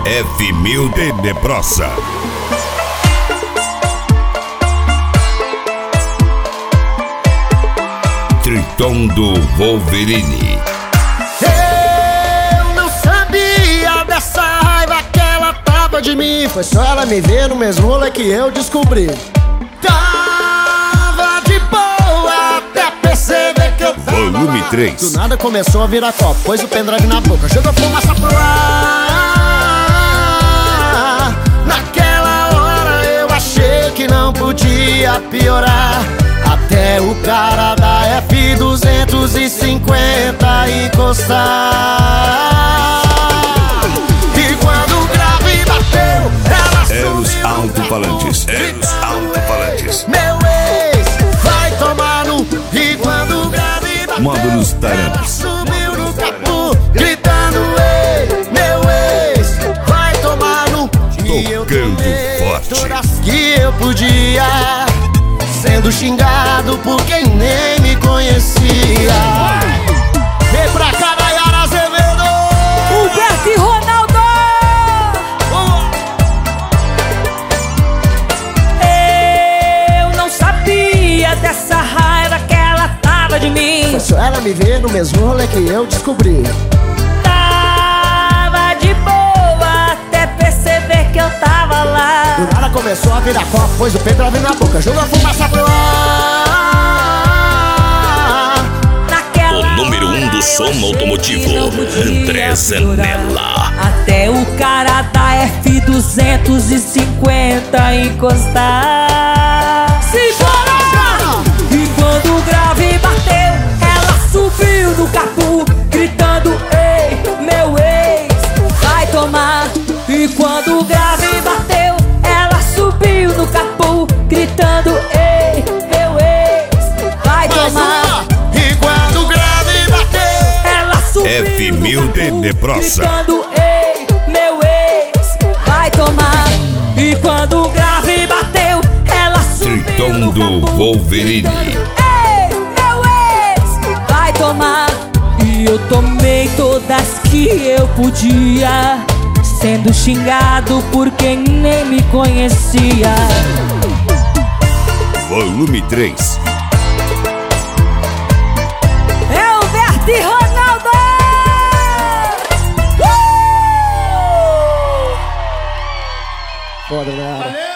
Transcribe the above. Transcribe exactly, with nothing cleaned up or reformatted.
F mil de Nebrosca. Triton do Wolverine. Eu não sabia dessa raiva que ela tava de mim. Foi só ela me ver no mesmo rolê que eu descobri. Tava de boa até perceber que eu tava Volume lá. três. Do nada começou a virar copo, pôs o pendrive na boca, jogou fumaça pro ar. Naquela hora eu achei que não podia piorar, até o cara da F duzentos e cinquenta encostar. E quando o grave bateu, ela Eros subiu no alto-falantes. capô, Eros alto-falantes. meu ex vai tomar no... E quando o grave bateu, Módulos ela Taranas. subiu no capô, gritando: ei, meu ex vai tomar no... E eu Tocando tomei forte. todas que eu podia, sendo xingado por quem nem me conhecia. Vem pra cá, Nayara Azevedo, Humberto e Ronaldo. Eu não sabia dessa raiva que ela tava de mim. Foi só ela me ver no mesmo rolê que eu descobri. Tava de boa até perceber que eu tava lá. Do nada começou a virar copo, pôs o pendrive na boca, jogou fumaça pro ar. Naquela O número um do hora som eu achei automotivo, que não podia André Zanella. até o cara da F duzentos e cinquenta encostar. Simbora! E quando o grave bateu, ela subiu no capô, gritando: ei, meu ex vai tomar. E quando o grave bateu, ela subiu no capô, gritando: ei, meu ex vai tomar. E quando o grave bateu, Ela subiu F mil no de capô, Nebrosca. gritando: ei, meu ex vai tomar. E quando o grave bateu, ela subiu Triton no do capô, Wolverine. gritando: ei, meu ex vai tomar. E eu tomei todas que eu podia, sendo xingado por quem nem me conhecia. Volume três. É Humberto e Ronaldo! Uh! foda, né?